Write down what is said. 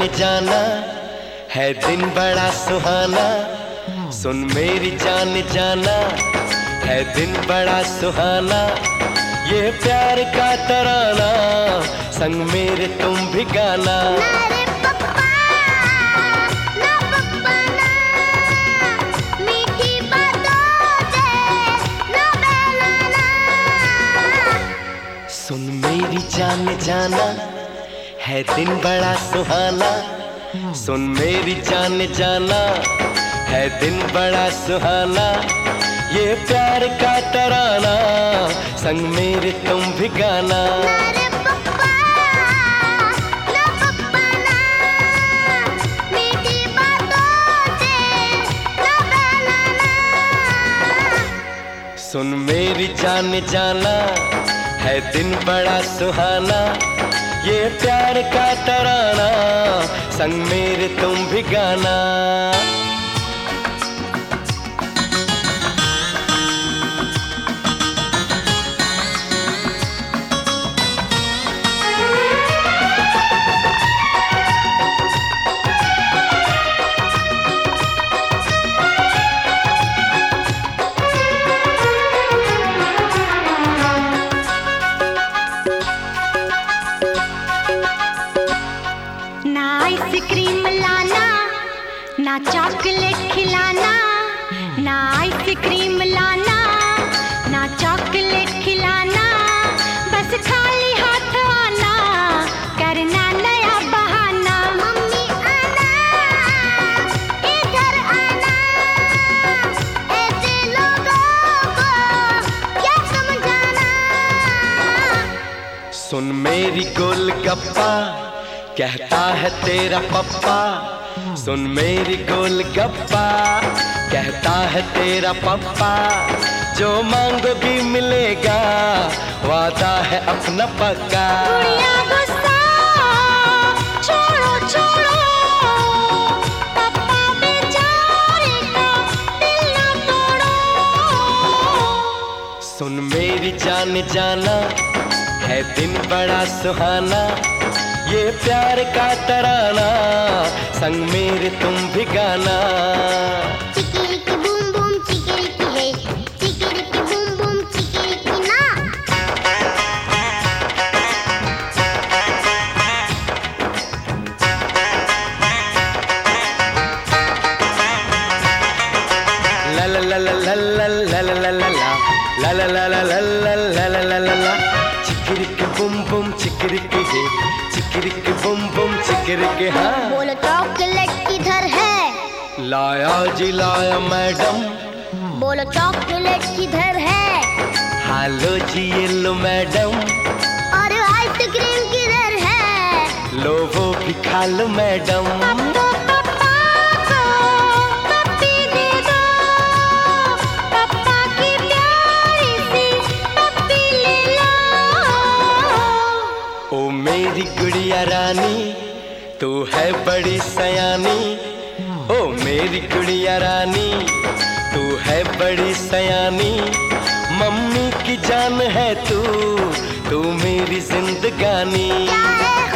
जाना है दिन बड़ा सुहाना। सुन मेरी जान जाना है दिन बड़ा सुहाना। ये प्यार का तराना संग मेरे तुम भी गाना। सुन मेरी जान जाना है दिन बड़ा सुहाना। सुन मेरी जान जाना है दिन बड़ा सुहाना। ये प्यार का तराना संग मेरे तुम भी गाना। सुन मेरी जान जाना है दिन बड़ा सुहाना। ये प्यार का तराना संग मेरे तुम भी गाना। आइसक्रीम लाना ना चॉकलेट खिलाना, ना आइसक्रीम लाना ना चॉकलेट खिलाना। बस खाली हाथ आना, करना नया बहाना। मम्मी आना, इधर आना, ऐसे लोगों को क्या समझाना। सुन मेरी गोलगप्पा कहता है तेरा पप्पा। सुन मेरी गोलगप्पा कहता है तेरा पप्पा। जो मांगोगी मिलेगा, वादा है अपना पक्का। गुस्सा छोड़ो छोड़ो, पप्पा बेचारे का दिल ना तोड़ो। सुन मेरी जान जाना है दिन बड़ा सुहाना। ये प्यार का तराना संग मेरे तुम भी गाना। चिकिरिकी बूम बूम चिकिरिकी है, चिकिरिकी बूम बूम चिकिरिकी ना। ला ला ला ला ला ला ला ला ला ला ला ला ला ला ला ला ला ला। चिकिरिकी बूम बूम चिकिरिकी है, चिकिरिकी बूम बूम चिकिरिकी हाँ। बोलो चॉकलेट किधर है? लाया जी लाया मैडम। बोलो चॉकलेट किधर है? हालो जी ये लो मैडम। और आइसक्रीम किधर है? लो वो भी खा लो मैडम। मेरी गुड़िया रानी तू है बड़ी सयानी। ओ मेरी गुड़िया रानी तू है बड़ी सयानी। मम्मी की जान है तू, तू मेरी जिंदगानी।